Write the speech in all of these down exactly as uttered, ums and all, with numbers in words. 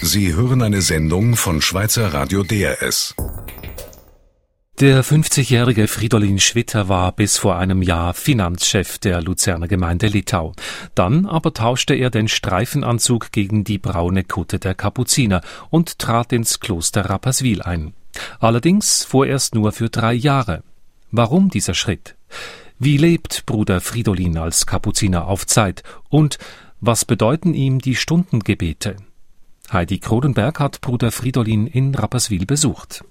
Sie hören eine Sendung von Schweizer Radio D R S. Der fünfzigjährige Fridolin Schwitter war bis vor einem Jahr Finanzchef der Luzerner Gemeinde Littau. Dann aber tauschte er den Streifenanzug gegen die braune Kutte der Kapuziner und trat ins Kloster Rapperswil ein. Allerdings vorerst nur für drei Jahre. Warum dieser Schritt? Wie lebt Bruder Fridolin als Kapuziner auf Zeit? Und was bedeuten ihm die Stundengebete? Heidi Krodenberg hat Bruder Fridolin in Rapperswil besucht.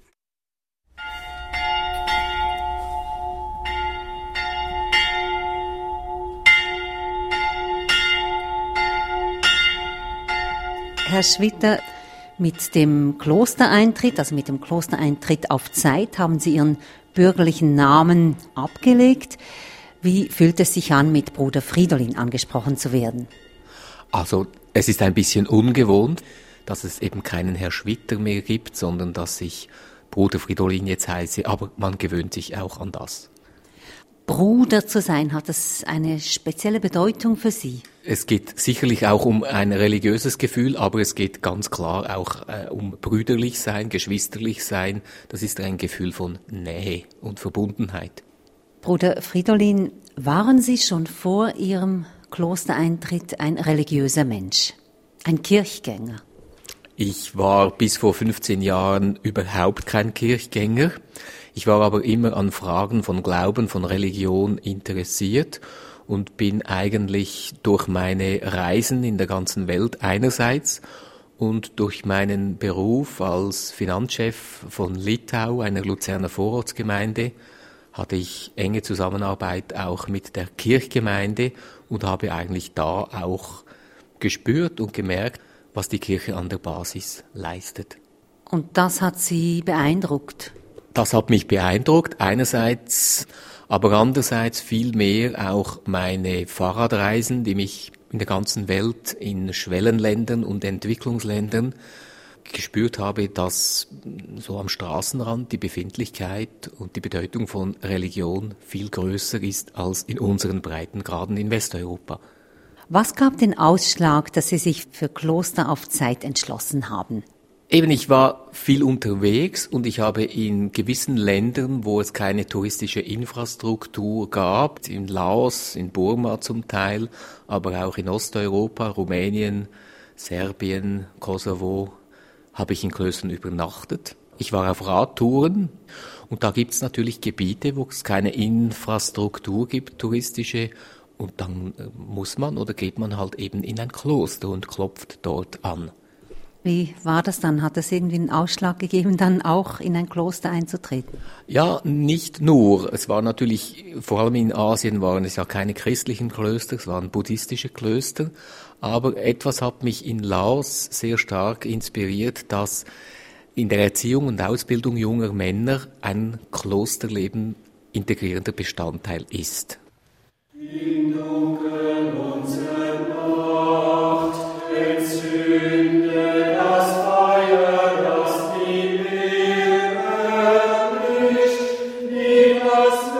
Herr Schwitter, mit dem Klostereintritt, also mit dem Klostereintritt auf Zeit, haben Sie Ihren bürgerlichen Namen abgelegt. Wie fühlt es sich an, mit Bruder Fridolin angesprochen zu werden? Also, es ist ein bisschen ungewohnt, dass es eben keinen Herr Schwitter mehr gibt, sondern dass ich Bruder Fridolin jetzt heiße, aber man gewöhnt sich auch an das. Bruder zu sein, hat das eine spezielle Bedeutung für Sie? Es geht sicherlich auch um ein religiöses Gefühl, aber es geht ganz klar auch äh, um brüderlich sein, geschwisterlich sein. Das ist ein Gefühl von Nähe und Verbundenheit. Bruder Fridolin, waren Sie schon vor Ihrem Klostereintritt ein religiöser Mensch, ein Kirchgänger? Ich war bis vor fünfzehn Jahren überhaupt kein Kirchgänger. Ich war aber immer an Fragen von Glauben, von Religion interessiert und bin eigentlich durch meine Reisen in der ganzen Welt einerseits und durch meinen Beruf als Finanzchef von Littau, einer Luzerner Vorortsgemeinde, hatte ich enge Zusammenarbeit auch mit der Kirchgemeinde und habe eigentlich da auch gespürt und gemerkt, was die Kirche an der Basis leistet. Und das hat Sie beeindruckt? Das hat mich beeindruckt, einerseits, aber andererseits viel mehr auch meine Fahrradreisen, die mich in der ganzen Welt, in Schwellenländern und Entwicklungsländern gespürt habe, dass so am Straßenrand die Befindlichkeit und die Bedeutung von Religion viel größer ist als in unseren Breitengraden in Westeuropa. Was gab den Ausschlag, dass Sie sich für Kloster auf Zeit entschlossen haben? Eben, ich war viel unterwegs und ich habe in gewissen Ländern, wo es keine touristische Infrastruktur gab, in Laos, in Burma zum Teil, aber auch in Osteuropa, Rumänien, Serbien, Kosovo, habe ich in Klöstern übernachtet. Ich war auf Radtouren und da gibt es natürlich Gebiete, wo es keine Infrastruktur gibt, touristische, und dann muss man oder geht man halt eben in ein Kloster und klopft dort an. Wie war das dann? Hat es irgendwie einen Ausschlag gegeben, dann auch in ein Kloster einzutreten? Ja, nicht nur. Es war natürlich, vor allem in Asien waren es ja keine christlichen Klöster, es waren buddhistische Klöster. Aber etwas hat mich in Laos sehr stark inspiriert, dass in der Erziehung und Ausbildung junger Männer ein Klosterleben integrierender Bestandteil ist. In Dunkel unserer Nacht entzünde das Feuer, das die Meere erlischt, nimm das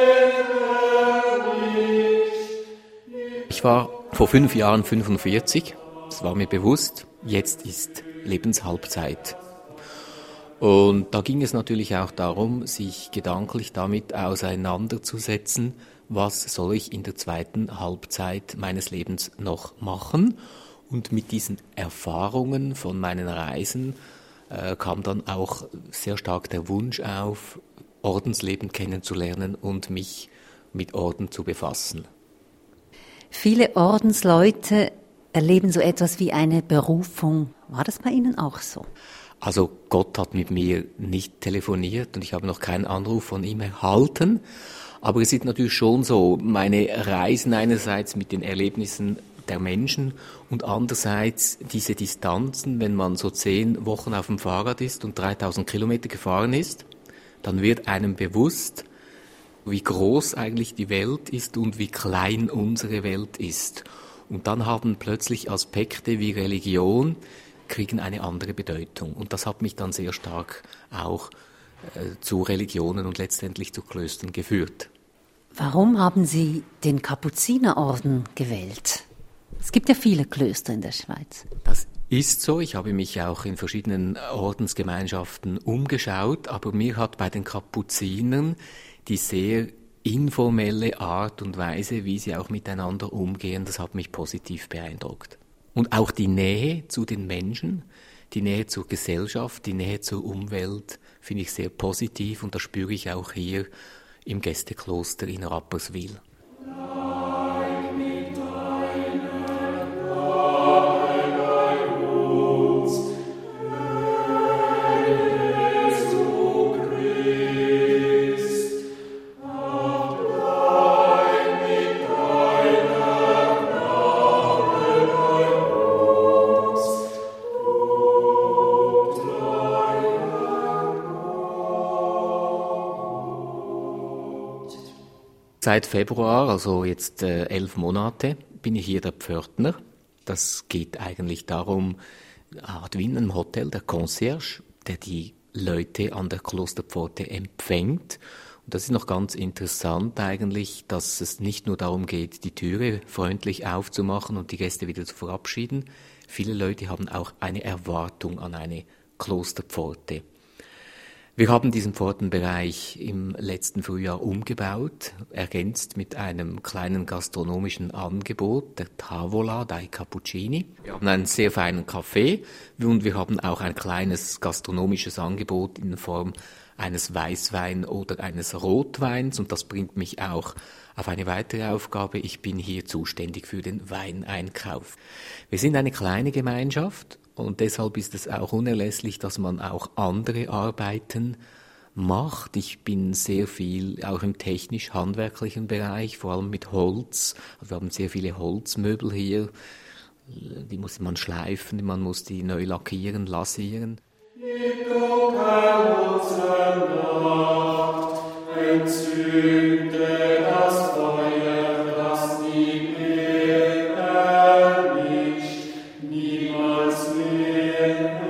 Wetterlicht. Ich war vor fünf Jahren fünfundvierzig, das war mir bewusst, jetzt ist Lebenshalbzeit. Und da ging es natürlich auch darum, sich gedanklich damit auseinanderzusetzen, was soll ich in der zweiten Halbzeit meines Lebens noch machen. Und mit diesen Erfahrungen von meinen Reisen äh, kam dann auch sehr stark der Wunsch auf, Ordensleben kennenzulernen und mich mit Orden zu befassen. Viele Ordensleute erleben so etwas wie eine Berufung. War das bei Ihnen auch so? Also Gott hat mit mir nicht telefoniert und ich habe noch keinen Anruf von ihm erhalten. Aber es ist natürlich schon so, meine Reisen einerseits mit den Erlebnissen der Menschen und andererseits diese Distanzen, wenn man so zehn Wochen auf dem Fahrrad ist und dreitausend Kilometer gefahren ist, dann wird einem bewusst, wie groß eigentlich die Welt ist und wie klein unsere Welt ist. Und dann haben plötzlich Aspekte wie Religion, kriegen eine andere Bedeutung. Und das hat mich dann sehr stark auch äh, zu Religionen und letztendlich zu Klöstern geführt. Warum haben Sie den Kapuzinerorden gewählt? Es gibt ja viele Klöster in der Schweiz. Das Ist so, ich habe mich auch in verschiedenen Ordensgemeinschaften umgeschaut, aber mir hat bei den Kapuzinern die sehr informelle Art und Weise, wie sie auch miteinander umgehen, das hat mich positiv beeindruckt. Und auch die Nähe zu den Menschen, die Nähe zur Gesellschaft, die Nähe zur Umwelt finde ich sehr positiv und das spüre ich auch hier im Gästekloster in Rapperswil. Seit Februar, also jetzt äh, elf Monate, bin ich hier der Pförtner. Das geht eigentlich darum, hat wie in einem Hotel, der Concierge, der die Leute an der Klosterpforte empfängt. Und das ist noch ganz interessant eigentlich, dass es nicht nur darum geht, die Türe freundlich aufzumachen und die Gäste wieder zu verabschieden. Viele Leute haben auch eine Erwartung an eine Klosterpforte. Wir haben diesen Pfortenbereich im letzten Frühjahr umgebaut, ergänzt mit einem kleinen gastronomischen Angebot, der Tavola dai Cappuccini. Wir haben einen sehr feinen Kaffee und wir haben auch ein kleines gastronomisches Angebot in Form eines Weißwein oder eines Rotweins und das bringt mich auch auf eine weitere Aufgabe. Ich bin hier zuständig für den Weineinkauf. Wir sind eine kleine Gemeinschaft. Und deshalb ist es auch unerlässlich, dass man auch andere Arbeiten macht. Ich bin sehr viel auch im technisch-handwerklichen Bereich, vor allem mit Holz. Also wir haben sehr viele Holzmöbel hier. Die muss man schleifen, man muss die neu lackieren, lasieren. Gib du keine Nacht, entzünde das Feuer, das die Meere erlischt, niemals mehr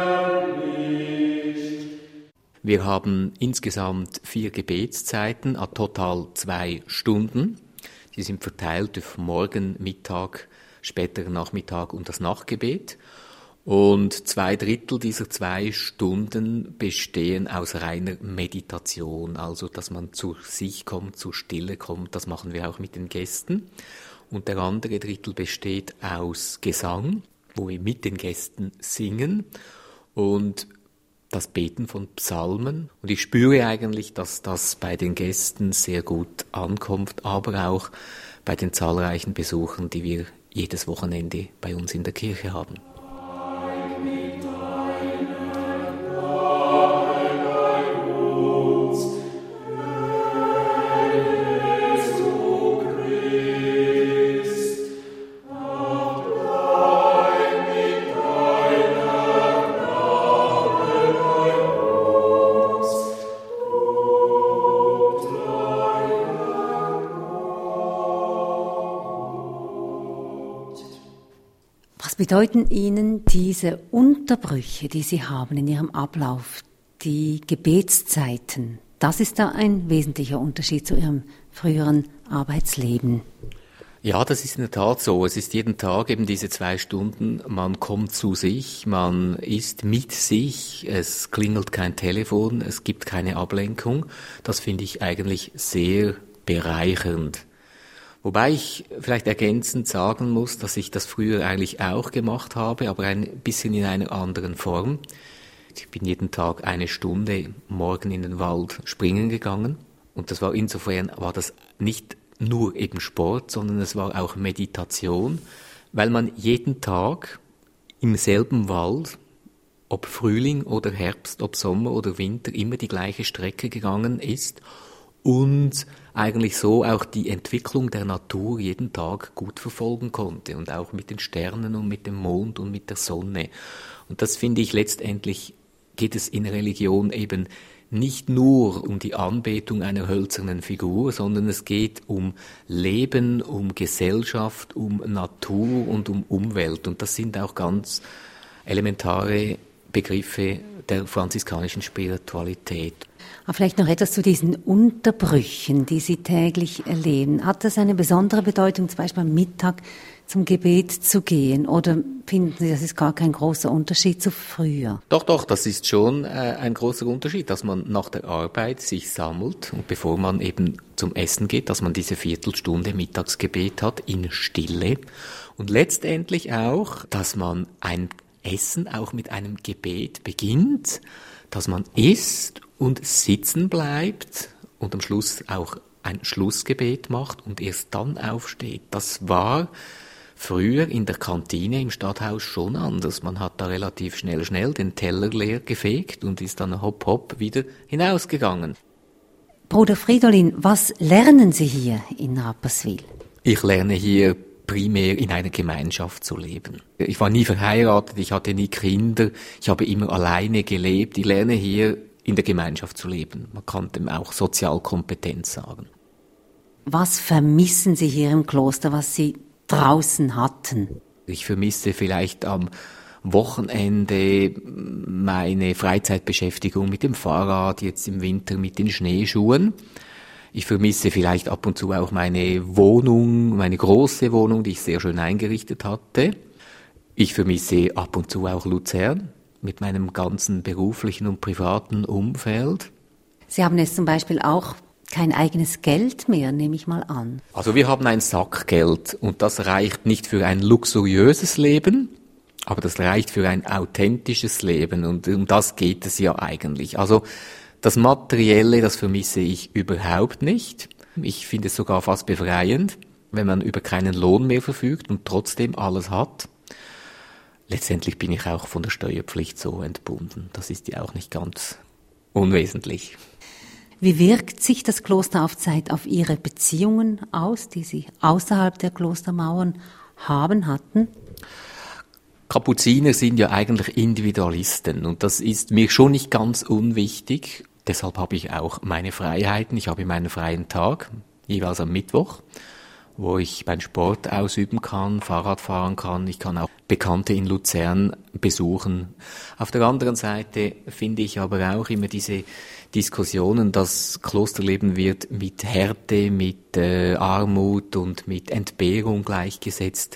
erlischt. Wir haben insgesamt vier Gebetszeiten, a total zwei Stunden. Die sind verteilt auf Morgen, Mittag, späteren Nachmittag und das Nachtgebet. Und zwei Drittel dieser zwei Stunden bestehen aus reiner Meditation, also dass man zu sich kommt, zur Stille kommt. Das machen wir auch mit den Gästen. Und der andere Drittel besteht aus Gesang, wo wir mit den Gästen singen und das Beten von Psalmen. Und ich spüre eigentlich, dass das bei den Gästen sehr gut ankommt, aber auch bei den zahlreichen Besuchern, die wir jedes Wochenende bei uns in der Kirche haben. Was bedeuten Ihnen diese Unterbrüche, die Sie haben in Ihrem Ablauf, die Gebetszeiten? Das ist da ein wesentlicher Unterschied zu Ihrem früheren Arbeitsleben. Ja, das ist in der Tat so. Es ist jeden Tag eben diese zwei Stunden, man kommt zu sich, man ist mit sich, es klingelt kein Telefon, es gibt keine Ablenkung. Das finde ich eigentlich sehr bereichernd. Wobei ich vielleicht ergänzend sagen muss, dass ich das früher eigentlich auch gemacht habe, aber ein bisschen in einer anderen Form. Ich bin jeden Tag eine Stunde morgen in den Wald springen gegangen und das war insofern, war das nicht nur eben Sport, sondern es war auch Meditation, weil man jeden Tag im selben Wald, ob Frühling oder Herbst, ob Sommer oder Winter, immer die gleiche Strecke gegangen ist und eigentlich so auch die Entwicklung der Natur jeden Tag gut verfolgen konnte und auch mit den Sternen und mit dem Mond und mit der Sonne. Und das finde ich letztendlich, geht es in Religion eben nicht nur um die Anbetung einer hölzernen Figur, sondern es geht um Leben, um Gesellschaft, um Natur und um Umwelt. Und das sind auch ganz elementare Begriffe der franziskanischen Spiritualität. Aber vielleicht noch etwas zu diesen Unterbrüchen, die Sie täglich erleben. Hat das eine besondere Bedeutung, zum Beispiel am Mittag zum Gebet zu gehen? Oder finden Sie, das ist gar kein großer Unterschied zu früher? Doch, doch, das ist schon äh, ein großer Unterschied, dass man nach der Arbeit sich sammelt und bevor man eben zum Essen geht, dass man diese Viertelstunde Mittagsgebet hat in Stille und letztendlich auch, dass man ein Essen auch mit einem Gebet beginnt, dass man isst und sitzen bleibt und am Schluss auch ein Schlussgebet macht und erst dann aufsteht. Das war früher in der Kantine im Stadthaus schon anders. Man hat da relativ schnell, schnell den Teller leer gefegt und ist dann hopp, hopp wieder hinausgegangen. Bruder Fridolin, was lernen Sie hier in Rapperswil? Ich lerne hier primär in einer Gemeinschaft zu leben. Ich war nie verheiratet, ich hatte nie Kinder, ich habe immer alleine gelebt. Ich lerne hier in der Gemeinschaft zu leben. Man kann dem auch Sozialkompetenz sagen. Was vermissen Sie hier im Kloster, was Sie draußen hatten? Ich vermisse vielleicht am Wochenende meine Freizeitbeschäftigung mit dem Fahrrad, jetzt im Winter mit den Schneeschuhen. Ich vermisse vielleicht ab und zu auch meine Wohnung, meine große Wohnung, die ich sehr schön eingerichtet hatte. Ich vermisse ab und zu auch Luzern mit meinem ganzen beruflichen und privaten Umfeld. Sie haben jetzt zum Beispiel auch kein eigenes Geld mehr, nehme ich mal an. Also wir haben ein Sackgeld und das reicht nicht für ein luxuriöses Leben, aber das reicht für ein authentisches Leben und um das geht es ja eigentlich. Also das Materielle, das vermisse ich überhaupt nicht. Ich finde es sogar fast befreiend, wenn man über keinen Lohn mehr verfügt und trotzdem alles hat. Letztendlich bin ich auch von der Steuerpflicht so entbunden. Das ist ja auch nicht ganz unwesentlich. Wie wirkt sich das Kloster auf Zeit auf Ihre Beziehungen aus, die Sie außerhalb der Klostermauern haben, hatten? Kapuziner sind ja eigentlich Individualisten und das ist mir schon nicht ganz unwichtig. Deshalb habe ich auch meine Freiheiten. Ich habe meinen freien Tag, jeweils am Mittwoch, wo ich meinen Sport ausüben kann, Fahrrad fahren kann. Ich kann auch Bekannte in Luzern besuchen. Auf der anderen Seite finde ich aber auch immer diese Diskussionen, das Klosterleben wird mit Härte, mit äh, Armut und mit Entbehrung gleichgesetzt.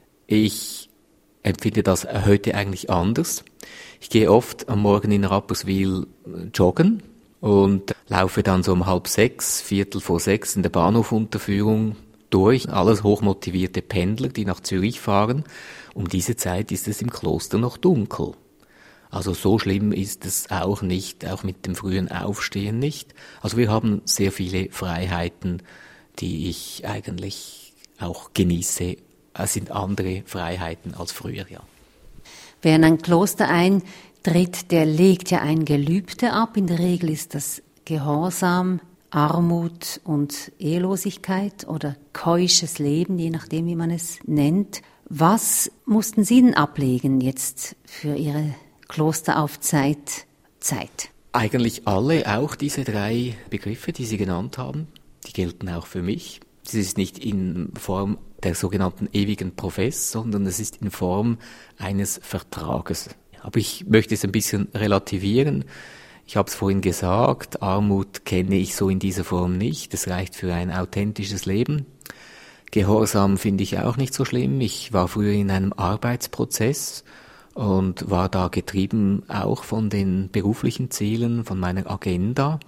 Ich empfinde das heute eigentlich anders. Ich gehe oft am Morgen in Rapperswil joggen und laufe dann so um halb sechs, viertel vor sechs in der Bahnhofunterführung durch. Alles hochmotivierte Pendler, die nach Zürich fahren. Um diese Zeit ist es im Kloster noch dunkel. Also so schlimm ist es auch nicht, auch mit dem frühen Aufstehen nicht. Also wir haben sehr viele Freiheiten, die ich eigentlich auch genieße. Es sind andere Freiheiten als früher, ja. Wer in ein Kloster eintritt, der legt ja ein Gelübde ab. In der Regel ist das Gehorsam, Armut und Ehelosigkeit oder keusches Leben, je nachdem, wie man es nennt. Was mussten Sie denn ablegen jetzt für Ihre Klosteraufzeit Zeit? Eigentlich alle, auch diese drei Begriffe, die Sie genannt haben, die gelten auch für mich. Es ist nicht in Form der sogenannten ewigen Profess, sondern es ist in Form eines Vertrages. Aber ich möchte es ein bisschen relativieren. Ich habe es vorhin gesagt, Armut kenne ich so in dieser Form nicht. Es reicht für ein authentisches Leben. Gehorsam finde ich auch nicht so schlimm. Ich war früher in einem Arbeitsprozess und war da getrieben auch von den beruflichen Zielen, von meiner Agenda.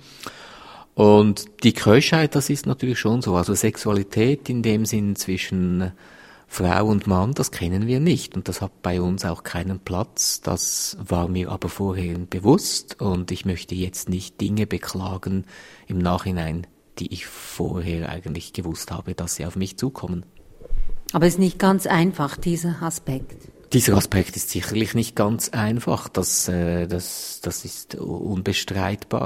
Und die Keuschheit, das ist natürlich schon so. Also Sexualität in dem Sinn zwischen Frau und Mann, das kennen wir nicht. Und das hat bei uns auch keinen Platz. Das war mir aber vorher bewusst. Und ich möchte jetzt nicht Dinge beklagen im Nachhinein, die ich vorher eigentlich gewusst habe, dass sie auf mich zukommen. Aber es ist nicht ganz einfach, dieser Aspekt. Dieser Aspekt ist sicherlich nicht ganz einfach. Das, äh, das, das ist unbestreitbar.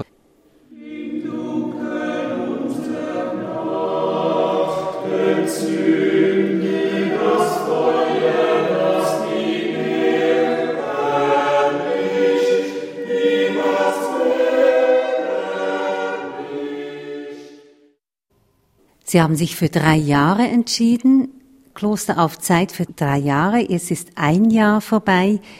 Sie haben sich für drei Jahre entschieden, Kloster auf Zeit für drei Jahre. Es ist ein Jahr vorbei.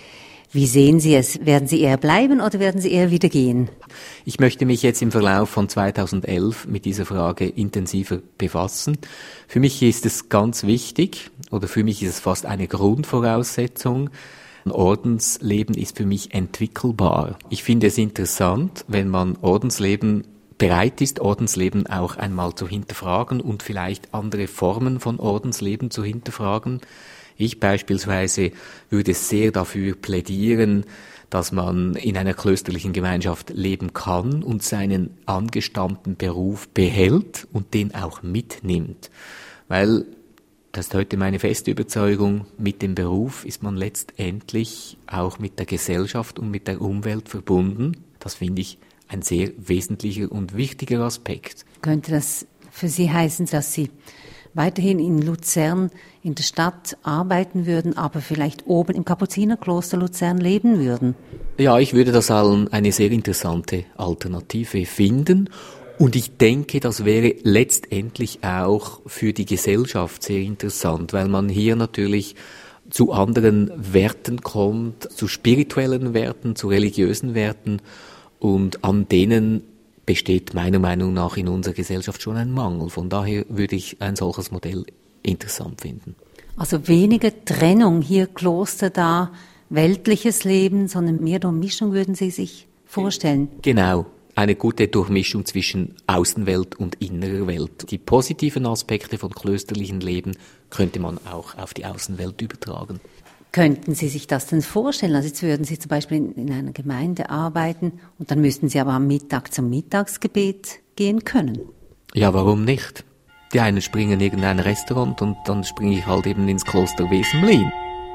Wie sehen Sie es? Werden Sie eher bleiben oder werden Sie eher wieder gehen? Ich möchte mich jetzt im Verlauf von zweitausendelf mit dieser Frage intensiver befassen. Für mich ist es ganz wichtig, oder für mich ist es fast eine Grundvoraussetzung, ein Ordensleben ist für mich entwickelbar. Ich finde es interessant, wenn man Ordensleben bereit ist, Ordensleben auch einmal zu hinterfragen und vielleicht andere Formen von Ordensleben zu hinterfragen. Ich beispielsweise würde sehr dafür plädieren, dass man in einer klösterlichen Gemeinschaft leben kann und seinen angestammten Beruf behält und den auch mitnimmt. Weil, das ist heute meine feste Überzeugung, mit dem Beruf ist man letztendlich auch mit der Gesellschaft und mit der Umwelt verbunden. Das finde ich ein sehr wesentlicher und wichtiger Aspekt. Könnte das für Sie heißen, dass Sie weiterhin in Luzern in der Stadt arbeiten würden, aber vielleicht oben im Kapuzinerkloster Luzern leben würden? Ja, ich würde das eine sehr interessante Alternative finden. Und ich denke, das wäre letztendlich auch für die Gesellschaft sehr interessant, weil man hier natürlich zu anderen Werten kommt, zu spirituellen Werten, zu religiösen Werten, und an denen besteht meiner Meinung nach in unserer Gesellschaft schon ein Mangel. Von daher würde ich ein solches Modell interessant finden. Also weniger Trennung, hier Kloster, da weltliches Leben, sondern mehr Durchmischung würden Sie sich vorstellen? Genau, eine gute Durchmischung zwischen Außenwelt und innerer Welt. Die positiven Aspekte von klösterlichem Leben könnte man auch auf die Außenwelt übertragen. Könnten Sie sich das denn vorstellen? Also jetzt würden Sie zum Beispiel in, in einer Gemeinde arbeiten und dann müssten Sie aber am Mittag zum Mittagsgebet gehen können. Ja, warum nicht? Die einen springen in irgendein Restaurant und dann springe ich halt eben ins Kloster Wesenmlin.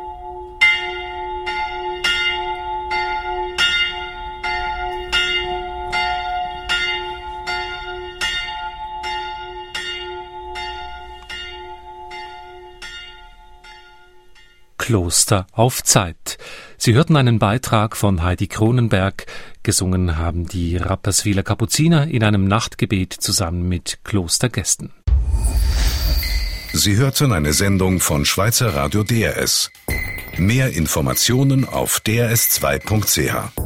Kloster auf Zeit. Sie hörten einen Beitrag von Heidi Kronenberg. Gesungen haben die Rapperswiler Kapuziner in einem Nachtgebet zusammen mit Klostergästen. Sie hörten eine Sendung von Schweizer Radio D R S. Mehr Informationen auf d r s zwei punkt c h.